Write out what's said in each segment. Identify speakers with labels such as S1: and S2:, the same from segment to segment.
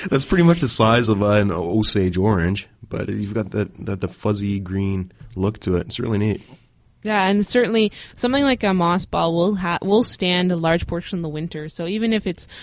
S1: That's pretty much the size of an Osage orange, but you've got the fuzzy green look to it. It's really neat.
S2: Yeah, and certainly something like a moss ball will stand a large portion of the winter. So even if it's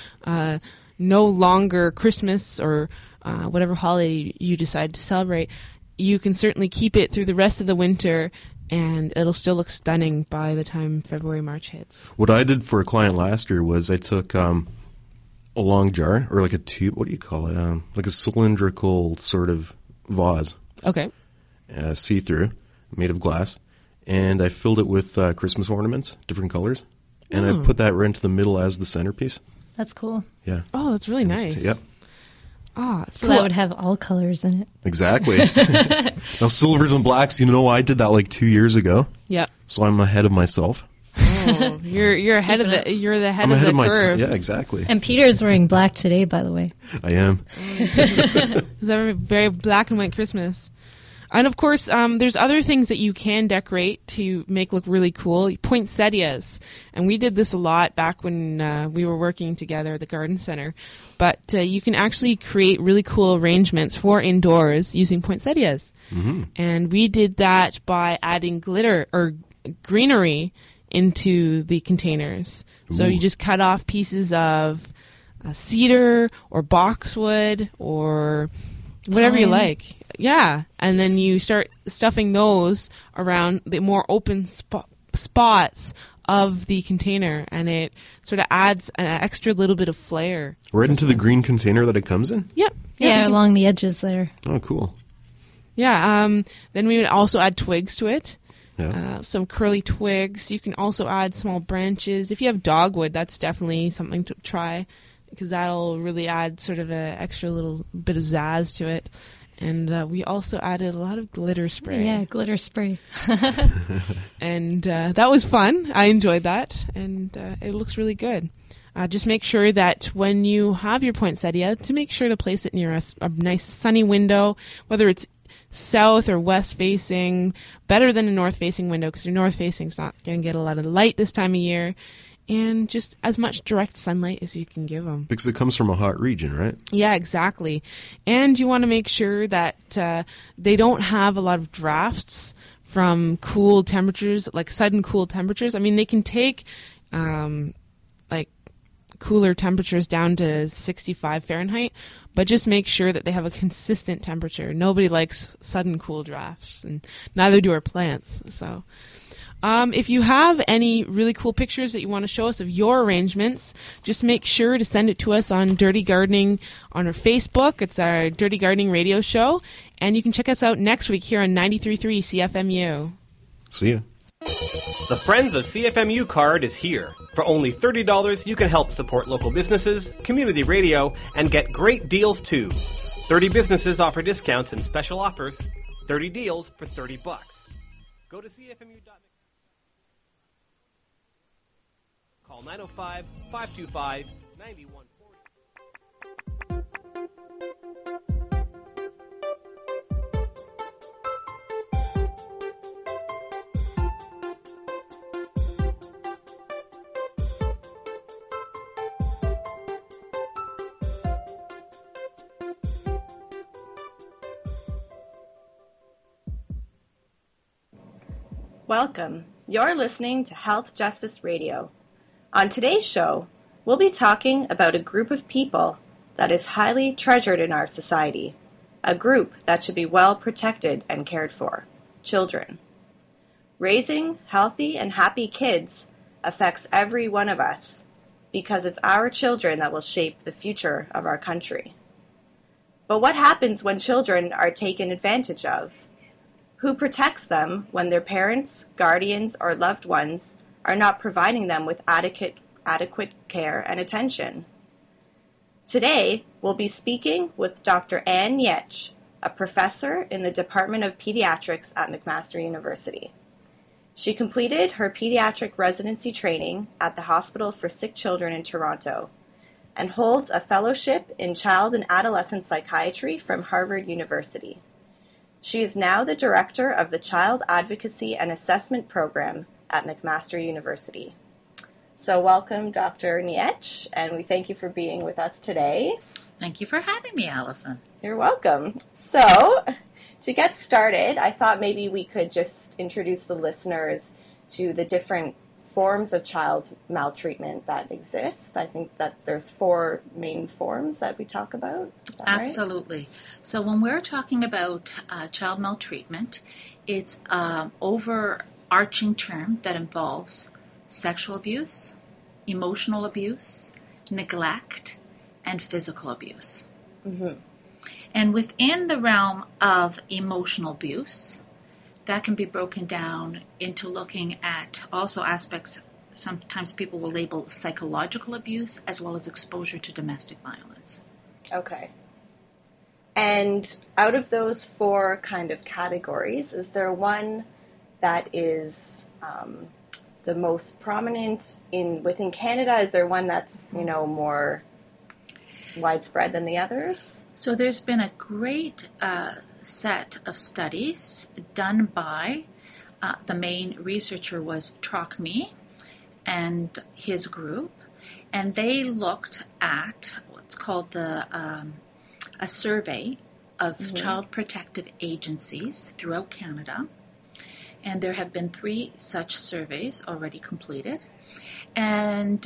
S2: no longer Christmas or whatever holiday you decide to celebrate, you can certainly keep it through the rest of the winter, and it'll still look stunning by the time February, March hits.
S1: What I did for a client last year was I took a long jar, or like a tube, what do you call it? Like a cylindrical sort of vase.
S2: Okay.
S1: See-through, made of glass. And I filled it with Christmas ornaments, different colors. And I put that right into the middle as the centerpiece.
S3: That's cool.
S1: Yeah.
S2: Oh, that's really nice.
S1: Yep.
S2: Ah,
S3: so that would have all colors in it.
S1: Exactly. Now, silvers and blacks, I did that like 2 years ago.
S2: Yeah.
S1: So I'm ahead of myself.
S2: Oh, you're ahead of the
S1: I'm ahead of my
S2: curve.
S1: Yeah, exactly.
S3: And Peter's wearing black today, by the way.
S1: I am.
S2: It's a very black and white Christmas. And of course, there's other things that you can decorate to make look really cool. Poinsettias. And we did this a lot back when we were working together at the garden center. But you can actually create really cool arrangements for indoors using poinsettias. Mm-hmm. And we did that by adding glitter or greenery into the containers. Ooh. So you just cut off pieces of cedar or boxwood or whatever you like. Yeah, and then you start stuffing those around the more open spots of the container, and it sort of adds an extra little bit of flair.
S1: Right into the green container that it comes in?
S2: Yep.
S3: Yeah, along the edges there.
S1: Oh, cool.
S2: Yeah, then we would also add twigs to it.
S1: Yeah.
S2: Some curly twigs. You can also add small branches. If you have dogwood, that's definitely something to try, because that'll really add sort of an extra little bit of zazz to it. And we also added a lot of glitter spray.
S3: Yeah, glitter spray.
S2: And that was fun. I enjoyed that. And it looks really good. Just make sure that when you have your poinsettia, to make sure to place it near a nice sunny window, whether it's south or west facing, better than a north facing window, because your north facing is not going to get a lot of light this time of year. And just as much direct sunlight as you can give them.
S1: Because it comes from a hot region, right?
S2: Yeah, exactly. And you want to make sure that they don't have a lot of drafts from cool temperatures, like sudden cool temperatures. I mean, they can take like cooler temperatures down to 65 Fahrenheit, but just make sure that they have a consistent temperature. Nobody likes sudden cool drafts, and neither do our plants. So if you have any really cool pictures that you want to show us of your arrangements, just make sure to send it to us on Dirty Gardening on our Facebook. It's our Dirty Gardening radio show. And you can check us out next week here on 93.3 CFMU.
S1: See ya.
S4: The Friends of CFMU card is here. For only $30, you can help support local businesses, community radio, and get great deals too. 30 businesses offer discounts and special offers. 30 deals for $30. Go to CFMU.net. Call 905-525-9140.
S5: Welcome. You're listening to Health Justice Radio. On today's show, we'll be talking about a group of people that is highly treasured in our society, a group that should be well protected and cared for, children. Raising healthy and happy kids affects every one of us because it's our children that will shape the future of our country. But what happens when children are taken advantage of? Who protects them when their parents, guardians, or loved ones are not providing them with adequate care and attention? Today, we'll be speaking with Dr. Ann Yetch, a professor in the Department of Pediatrics at McMaster University. She completed her pediatric residency training at the Hospital for Sick Children in Toronto and holds a fellowship in child and adolescent psychiatry from Harvard University. She is now the director of the Child Advocacy and Assessment Program at McMaster University. So welcome, Dr. Yetch, and we thank you for being with us today.
S6: Thank you for having me, Allison.
S5: You're welcome. So, to get started, I thought maybe we could just introduce the listeners to the different forms of child maltreatment that exist. I think that there's 4 main forms that we talk about. Is that right?
S6: Absolutely. So when we're talking about child maltreatment, it's an overarching term that involves sexual abuse, emotional abuse, neglect, and physical abuse.
S5: Mm-hmm.
S6: And within the realm of emotional abuse, that can be broken down into looking at also aspects sometimes people will label psychological abuse as well as exposure to domestic violence.
S5: Okay. And out of those 4 kind of categories, is there one that is the most prominent within Canada? Is there one that's, more widespread than the others?
S6: So there's been a great set of studies done by the main researcher was Trocme and his group, and they looked at what's called a survey of child protective agencies throughout Canada, and there have been 3 such surveys already completed, and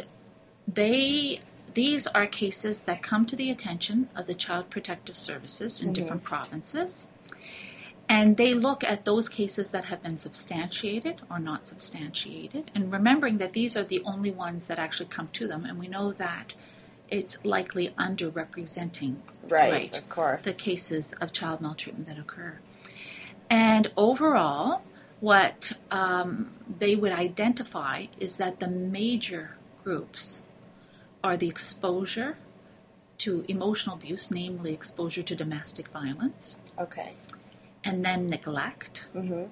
S6: these are cases that come to the attention of the Child Protective Services in different provinces, and they look at those cases that have been substantiated or not substantiated, and remembering that these are the only ones that actually come to them, and we know that it's likely underrepresenting
S5: right, of course,
S6: the cases of child maltreatment that occur. And overall, what they would identify is that the major groups are the exposure to emotional abuse, namely exposure to domestic violence.
S5: Okay.
S6: And then neglect.
S5: Mm-hmm.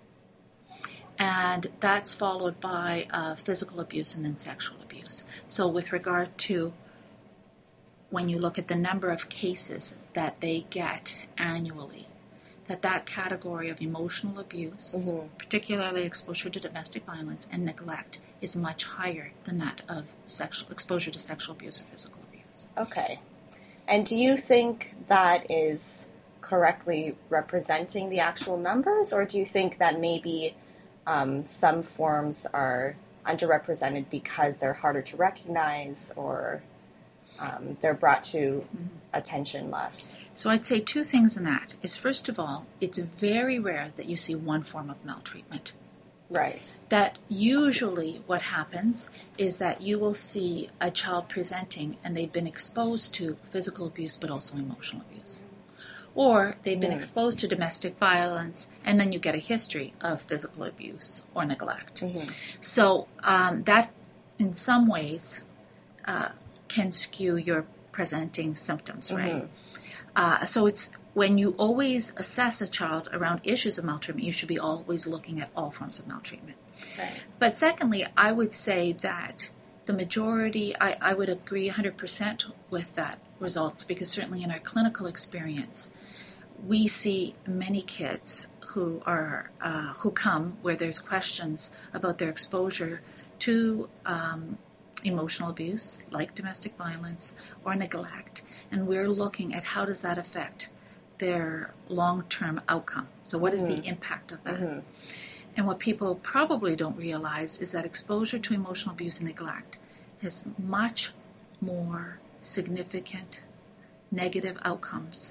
S6: And that's followed by physical abuse and then sexual abuse. So with regard to when you look at the number of cases that they get annually, that category of emotional abuse, particularly exposure to domestic violence and neglect, is much higher than that of exposure to sexual abuse or physical abuse.
S5: Okay. And do you think that is correctly representing the actual numbers, or do you think that maybe some forms are underrepresented because they're harder to recognize or they're brought to attention less?
S6: So I'd say 2 things in that. Is first of all, it's very rare that you see one form of maltreatment.
S5: Right.
S6: That usually what happens is that you will see a child presenting and they've been exposed to physical abuse but also emotional abuse. Or they've been exposed to domestic violence and then you get a history of physical abuse or neglect. So that in some ways can skew your presenting symptoms, right? So it's when you always assess a child around issues of maltreatment, you should be always looking at all forms of maltreatment.
S5: Right.
S6: But secondly, I would say that the majority, I would agree 100% with that results, because certainly in our clinical experience, we see many kids who come where there's questions about their exposure to emotional abuse, like domestic violence or neglect, and we're looking at how does that affect their long-term outcome. So what is the impact of that? And what people probably don't realize is that exposure to emotional abuse and neglect has much more significant negative outcomes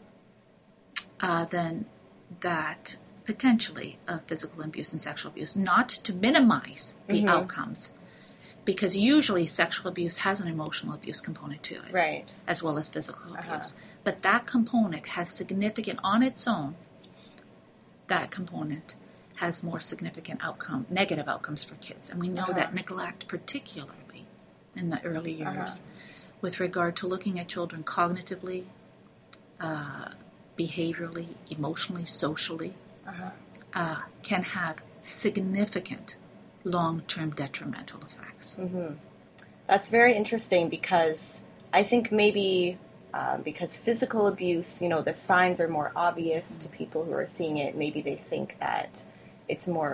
S6: than that potentially of physical abuse and sexual abuse. Not to minimize the outcomes, because usually sexual abuse has an emotional abuse component to it,
S5: right,
S6: as well as physical abuse. But that component has significant, on its own, that component has more significant negative outcomes for kids. And we know that neglect, particularly in the early years, with regard to looking at children cognitively, behaviorally, emotionally, socially, can have significant long-term detrimental effects.
S5: That's very interesting, because I think maybe because physical abuse, the signs are more obvious to people who are seeing it. Maybe they think that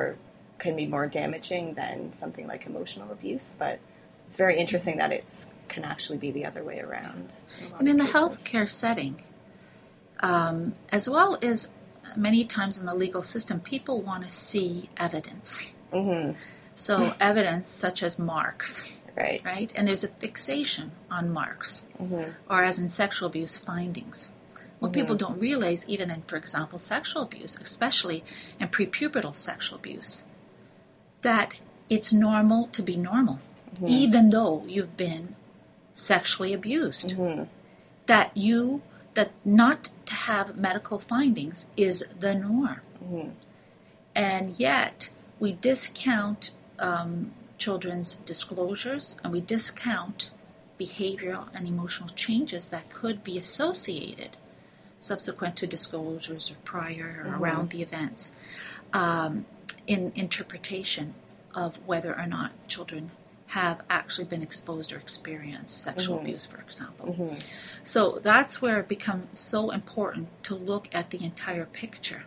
S5: can be more damaging than something like emotional abuse. But it's very interesting that it's can actually be the other way around.
S6: And in the
S5: cases.
S6: healthcare setting, as well as many times in the legal system, people want to see evidence.
S5: Mm-hmm.
S6: So evidence such as marks,
S5: Right.
S6: right? And there's a fixation on marks, or as in sexual abuse findings. What people don't realize, even in, for example, sexual abuse, especially in prepubertal sexual abuse, that it's normal to be normal, even though you've been sexually abused. That not to have medical findings is the norm. And yet we discount children's disclosures, and we discount behavioral and emotional changes that could be associated subsequent to disclosures or prior or around the events, in interpretation of whether or not children have actually been exposed or experienced sexual abuse, for example. So that's where it becomes so important to look at the entire picture,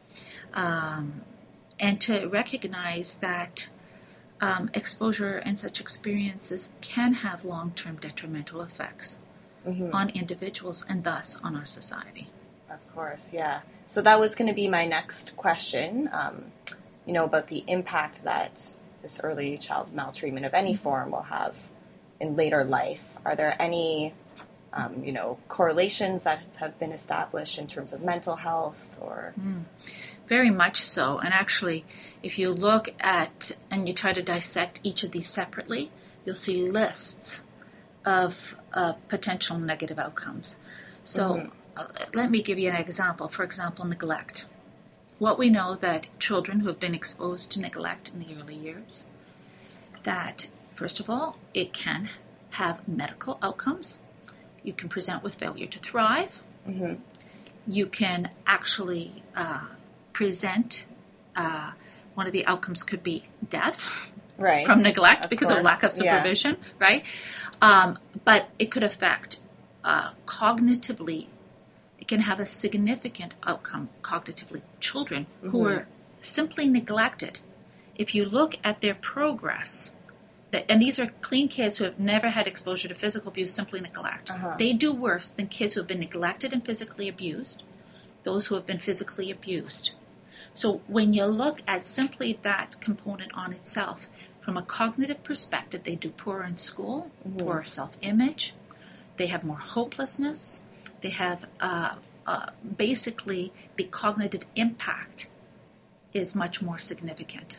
S6: and to recognize that exposure and such experiences can have long-term detrimental effects on individuals and thus on our society.
S5: Of course, yeah. So that was going to be my next question, about the impact that this early child maltreatment of any form will have in later life. Are there any, correlations that have been established in terms of mental health or...
S6: Very much so. And actually, if you look at and you try to dissect each of these separately, you'll see lists of potential negative outcomes. So let me give you an example. For example, neglect. What we know that children who have been exposed to neglect in the early years, that, first of all, it can have medical outcomes. You can present with failure to thrive. You can actually present, one of the outcomes could be death from neglect because of lack of supervision, right? But it could affect cognitively. It can have a significant outcome cognitively. Children who are simply neglected, if you look at their progress, and these are clean kids who have never had exposure to physical abuse, simply neglect. They do worse than kids who have been neglected and physically abused, those who have been physically abused. So when you look at simply that component on itself, from a cognitive perspective, they do poorer in school, poorer self-image, they have more hopelessness, they have basically the cognitive impact is much more significant.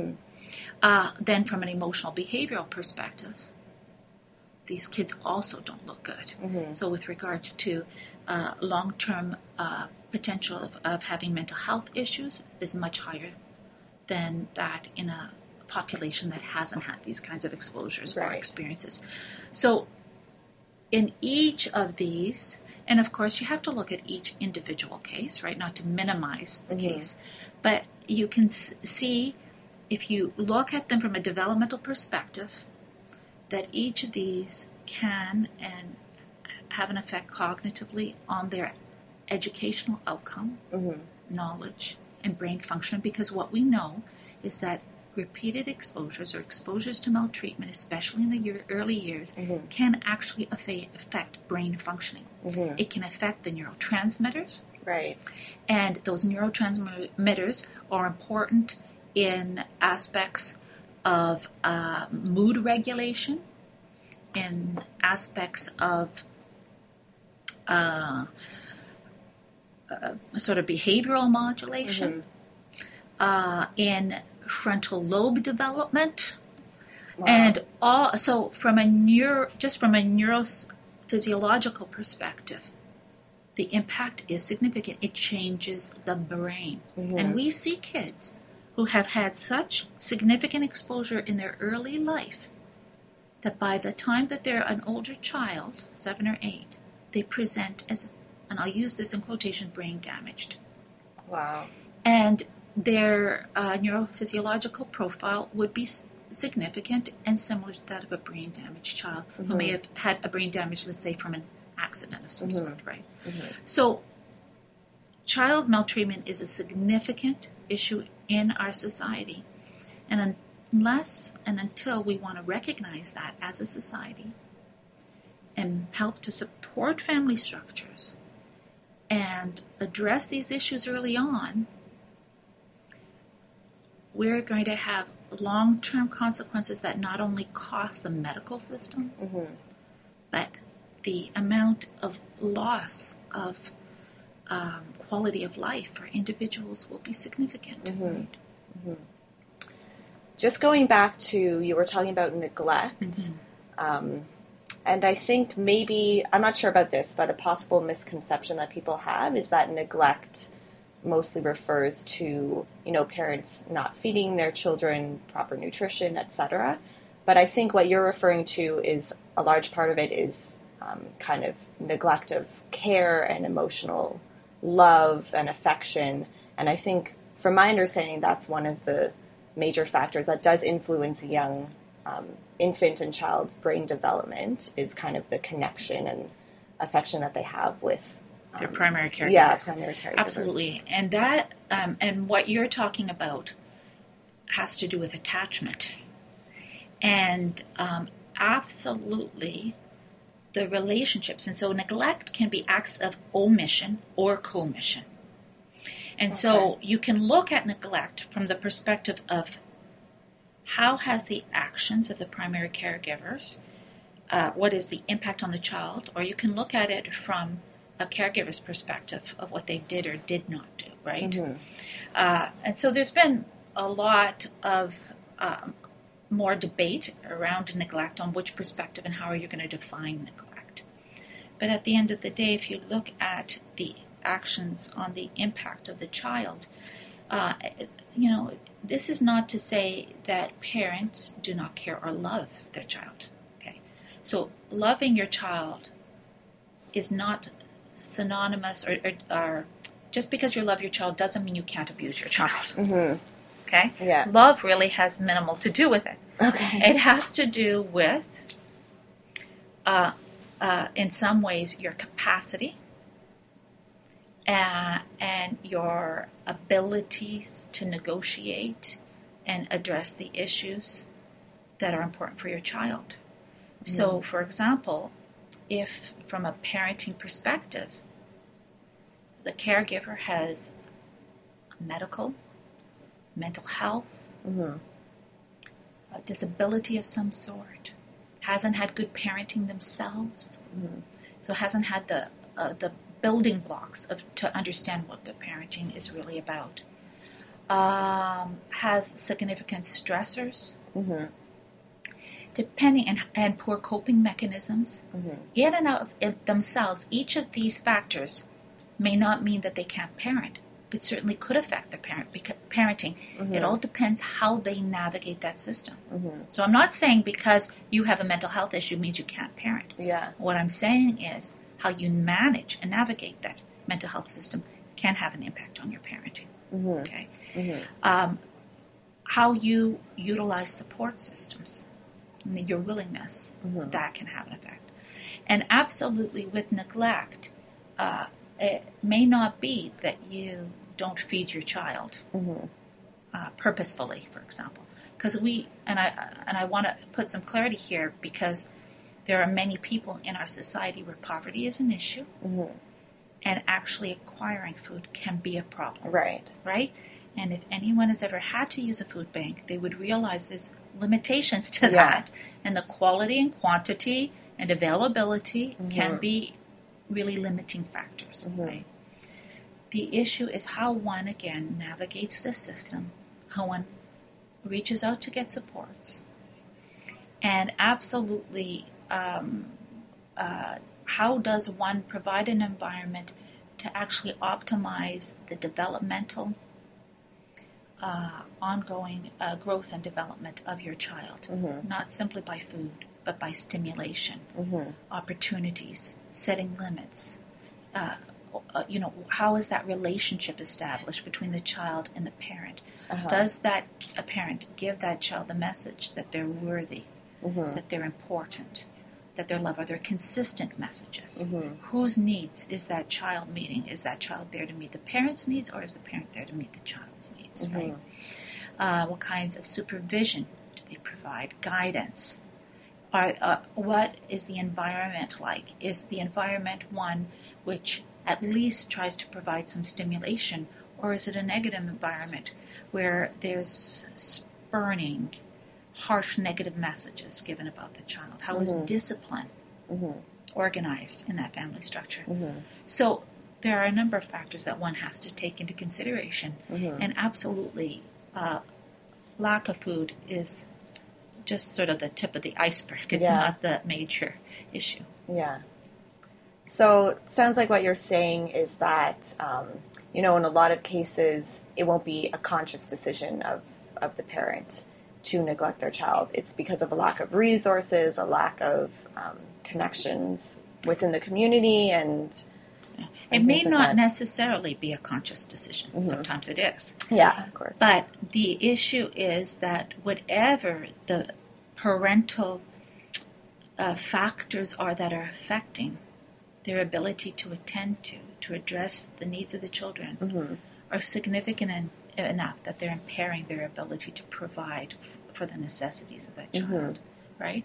S6: Then from an emotional behavioral perspective, these kids also don't look good. So with regard to long-term potential of having mental health issues is much higher than that in a population that hasn't had these kinds of exposures or experiences. So in each of these, and of course you have to look at each individual case, right, not to minimize the case, but you can see, if you look at them from a developmental perspective, that each of these can and have an effect cognitively on their educational outcome, knowledge, and brain function, because what we know is that repeated exposures or exposures to maltreatment, especially in the early years, can actually affect brain functioning. It can affect the neurotransmitters.
S5: Right.
S6: And those neurotransmitters are important in aspects of mood regulation, in aspects of sort of behavioral modulation, in frontal lobe development, and so from a neurophysiological perspective, the impact is significant. It changes the brain, and we see kids who have had such significant exposure in their early life that by the time that they're an older child, 7 or 8, they present as, and I'll use this in quotation, brain damaged.
S5: Wow.
S6: And their neurophysiological profile would be significant and similar to that of a brain damaged child who may have had a brain damage, let's say, from an accident of some sort, right? So child maltreatment is a significant issue in our society. And unless and until we want to recognize that as a society and help to support family structures and address these issues early on, we're going to have long-term consequences that not only cost the medical system, but the amount of loss of quality of life for individuals will be significant.
S5: Just going back to, you were talking about neglect, and I think maybe, I'm not sure about this, but a possible misconception that people have is that neglect mostly refers to, parents not feeding their children proper nutrition, etc. But I think what you're referring to is, a large part of it is kind of neglect of care and emotional love and affection. And I think, from my understanding, that's one of the major factors that does influence a young infant and child's brain development, is kind of the connection and affection that they have with
S6: their primary caregivers.
S5: Yeah, primary caregivers.
S6: Absolutely. And that, and what you're talking about has to do with attachment. And absolutely the relationships. And so neglect can be acts of omission or commission. And so you can look at neglect from the perspective of how has the actions of the primary caregivers, what is the impact on the child, or you can look at it from a caregiver's perspective of what they did or did not do, right? And so there's been a lot of more debate around neglect on which perspective and how are you going to define neglect. But at the end of the day, if you look at the actions on the impact of the child, this is not to say that parents do not care or love their child. Okay, so loving your child is not synonymous, or just because you love your child doesn't mean you can't abuse your child. Okay,
S5: Yeah.
S6: Love really has minimal to do with it.
S5: Okay.
S6: It has to do with, in some ways, your capacity and your abilities to negotiate and address the issues that are important for your child. So, for example, if from a parenting perspective, the caregiver has mental health, a disability of some sort, hasn't had good parenting themselves, so hasn't had the building blocks to understand what good parenting is really about, has significant stressors, depending and poor coping mechanisms, in and of themselves, each of these factors may not mean that they can't parent, but certainly could affect the parenting. It all depends how they navigate that system. So I'm not saying because you have a mental health issue means you can't parent.
S5: Yeah.
S6: What I'm saying is how you manage and navigate that mental health system can have an impact on your parenting. Okay. How you utilize support systems, and your willingness, that can have an effect. And absolutely with neglect, it may not be that you don't feed your child purposefully, for example. Because I want to put some clarity here, because there are many people in our society where poverty is an issue, and actually acquiring food can be a problem. Right? And if anyone has ever had to use a food bank, they would realize there's limitations to that, and the quality and quantity and availability can be really limiting factors. Right? The issue is how one, again, navigates the system, how one reaches out to get supports, and absolutely how does one provide an environment to actually optimize the developmental, ongoing growth and development of your child, not simply by food, but by stimulation, opportunities, setting limits. How is that relationship established between the child and the parent? Does that a parent give that child the message that they're worthy, that they're important, that they're loved? Are there consistent messages? Whose needs is that child meeting? Is that child there to meet the parent's needs, or is the parent there to meet the child's needs? Right? What kinds of supervision do they provide? Guidance. what is the environment like? Is the environment one which at least tries to provide some stimulation, or is it a negative environment where there's spurning, harsh negative messages given about the child? How is discipline organized in that family structure? So there are a number of factors that one has to take into consideration, and absolutely lack of food is just sort of the tip of the iceberg. It's not the major issue.
S5: Yeah. So it sounds like what you're saying is that, in a lot of cases, it won't be a conscious decision of the parent to neglect their child. It's because of a lack of resources, a lack of connections within the community, and
S6: it may not necessarily be a conscious decision. Sometimes it is.
S5: Yeah, of course.
S6: But the issue is that whatever the parental factors are that are affecting their ability to attend to address the needs of the children are significant enough that they're impairing their ability to provide for the necessities of that child, right?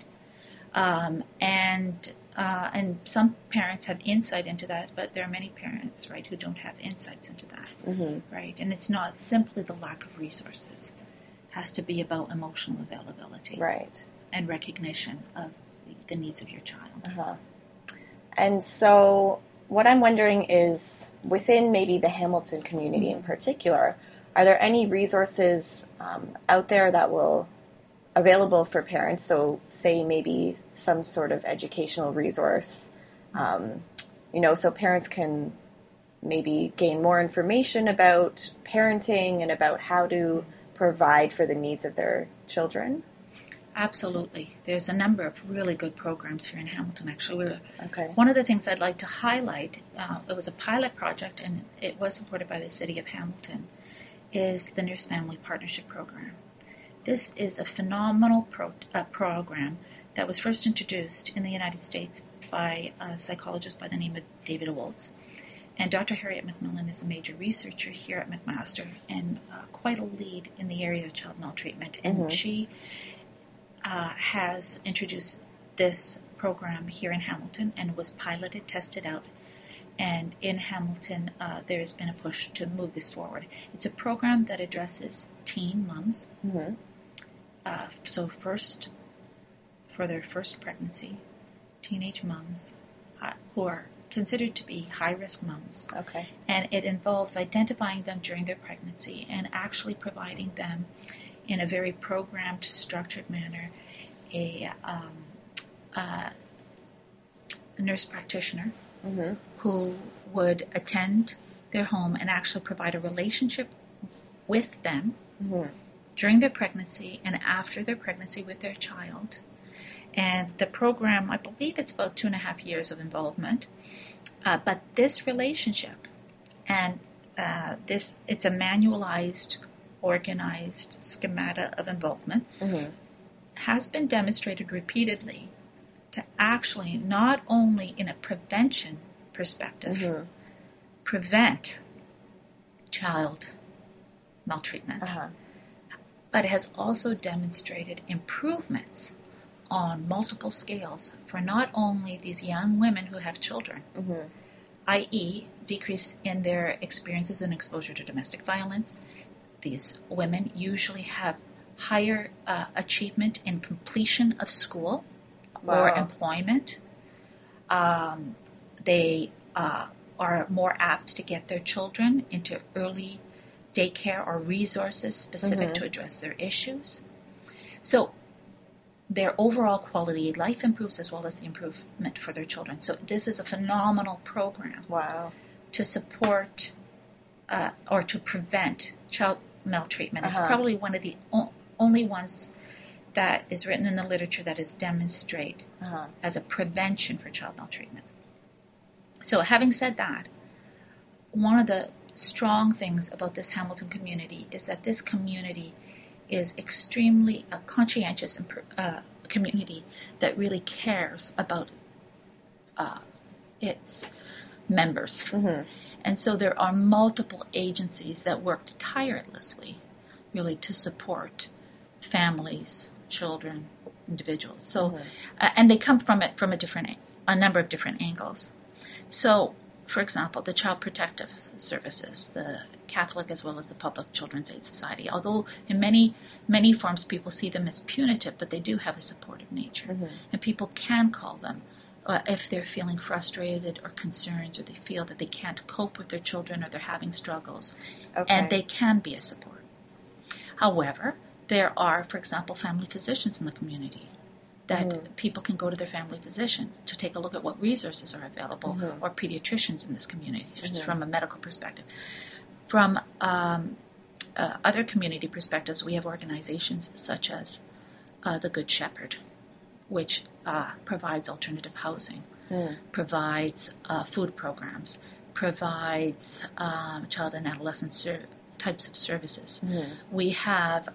S6: And some parents have insight into that, but there are many parents, right, who don't have insights into that, right? And it's not simply the lack of resources. It has to be about emotional availability,
S5: right,
S6: and recognition of the needs of your child.
S5: And so what I'm wondering is, within maybe the Hamilton community in particular, are there any resources out there that will available for parents? So say maybe some sort of educational resource, so parents can maybe gain more information about parenting and about how to provide for the needs of their children?
S6: Absolutely. There's a number of really good programs here in Hamilton, actually. One of the things I'd like to highlight, it was a pilot project and it was supported by the City of Hamilton, is the Nurse Family Partnership Program. This is a phenomenal program that was first introduced in the United States by a psychologist by the name of David Woltz. And Dr. Harriet McMillan is a major researcher here at McMaster and quite a lead in the area of child maltreatment. And she has introduced this program here in Hamilton and was piloted, tested out. And in Hamilton, there has been a push to move this forward. It's a program that addresses teen moms. So for their first pregnancy, teenage moms who are considered to be high-risk moms. And it involves identifying them during their pregnancy and actually providing them in a very programmed, structured manner a nurse practitioner who would attend their home and actually provide a relationship with them during their pregnancy and after their pregnancy with their child. And the program, I believe it's about 2.5 years of involvement. But this relationship and it's a manualized, organized schemata of involvement has been demonstrated repeatedly to actually not only in a prevention perspective prevent child maltreatment, but it has also demonstrated improvements on multiple scales for not only these young women who have children, i.e. decrease in their experiences and exposure to domestic violence. These women usually have higher achievement in completion of school or employment. They are more apt to get their children into early daycare or resources specific to address their issues. So their overall quality of life improves as well as the improvement for their children. So this is a phenomenal program to support or to prevent child maltreatment. It's probably one of the only ones that is written in the literature that is demonstrated as a prevention for child maltreatment. So having said that, one of the strong things about this Hamilton community is that this community is extremely conscientious community that really cares about its members. And so there are multiple agencies that worked tirelessly really to support families, children, individuals. So, and they come from it from a number of different angles. So, for example, the Child Protective Services, the Catholic as well as the Public Children's Aid Society, although in many forms people see them as punitive, but they do have a supportive nature. And people can call them if they're feeling frustrated or concerned, or they feel that they can't cope with their children or they're having struggles. And they can be a support. However, there are, for example, family physicians in the community that people can go to their family physicians to take a look at what resources are available, or pediatricians in this community from a medical perspective. From other community perspectives, we have organizations such as the Good Shepherd, which provides alternative housing, provides food programs, provides child and adolescent types of services. We have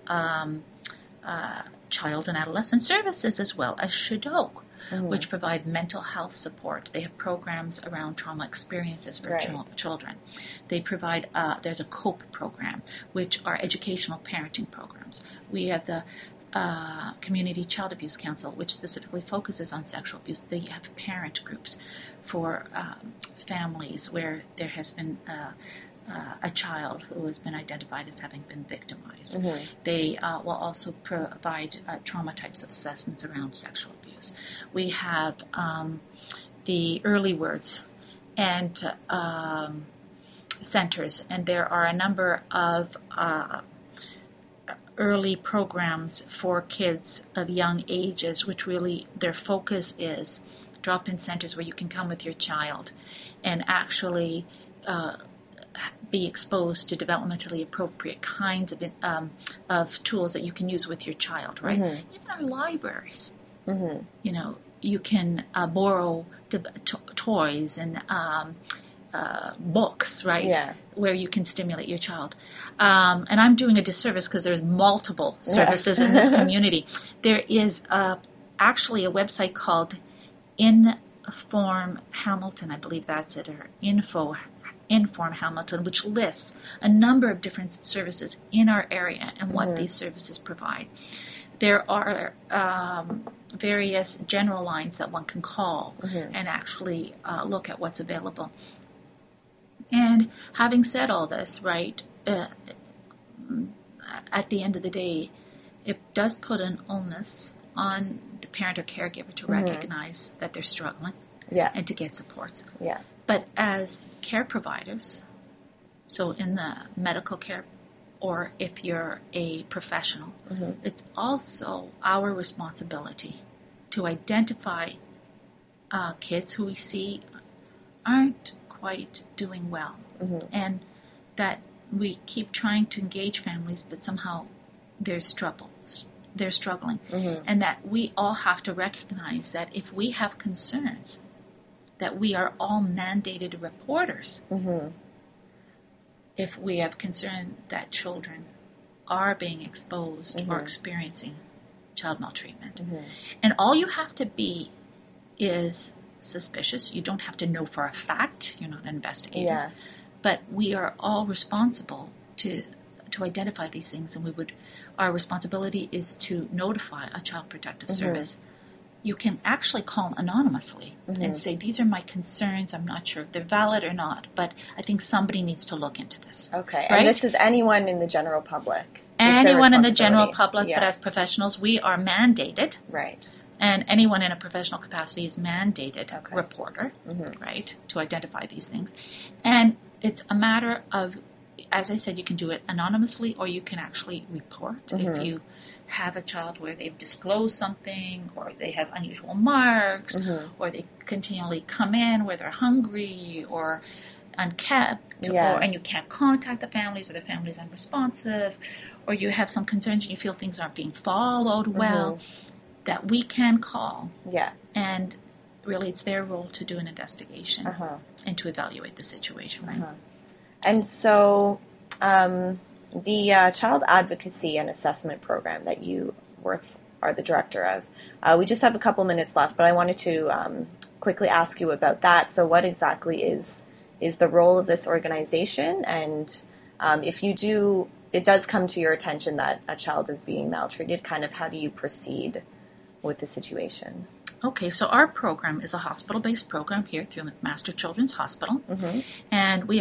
S6: child and adolescent services as well as Shadok, which provide mental health support. They have programs around trauma experiences for children. They provide, there's a COPE program, which are educational parenting programs. We have the Community Child Abuse Council, which specifically focuses on sexual abuse. They have parent groups for families where there has been a child who has been identified as having been victimized. They will also provide trauma types of assessments around sexual abuse. We have the Early Words and centers, and there are a number of early programs for kids of young ages, which really their focus is drop-in centers where you can come with your child and actually be exposed to developmentally appropriate kinds of tools that you can use with your child, right? Even our libraries, you know, you can borrow toys and books, right? Where you can stimulate your child. And I'm doing a disservice because there's multiple services in this community. There is actually a website called Inform Hamilton, I believe that's it, or Inform Hamilton, which lists a number of different services in our area and what these services provide. There are various general lines that one can call and actually look at what's available. And having said all this, right, at the end of the day, it does put an onus on the parent or caregiver to recognize that they're struggling and to get supports. But as care providers, so in the medical care, or if you're a professional, it's also our responsibility to identify kids who we see aren't quite doing well, and that we keep trying to engage families, but somehow there's trouble. They're struggling, and that we all have to recognize that if we have concerns, that we are all mandated reporters. If we have concern that children are being exposed or experiencing child maltreatment. And all you have to be is suspicious. You don't have to know for a fact. You're not an investigator. But we are all responsible to identify these things, and our responsibility is to notify a child protective service. You can actually call anonymously and say, these are my concerns. I'm not sure if they're valid or not, but I think somebody needs to look into this.
S5: Okay.
S6: Right?
S5: And this is anyone in the general public?
S6: Anyone in the general public, but as professionals, we are mandated.
S5: Right.
S6: And anyone in a professional capacity is mandated reporter, right, to identify these things. And it's a matter of, as I said, you can do it anonymously or you can actually report if you have a child where they've disclosed something or they have unusual marks or they continually come in where they're hungry or unkept and you can't contact the families or the family's unresponsive or you have some concerns and you feel things aren't being followed well, that we can call. And really it's their role to do an investigation and to evaluate the situation, right?
S5: And so the Child Advocacy and Assessment Program that you are the director of, we just have a couple minutes left, but I wanted to quickly ask you about that. So what exactly is the role of this organization? And if it does come to your attention that a child is being maltreated, kind of how do you proceed with the situation?
S6: Okay, so our program is a hospital-based program here through McMaster Children's Hospital, and we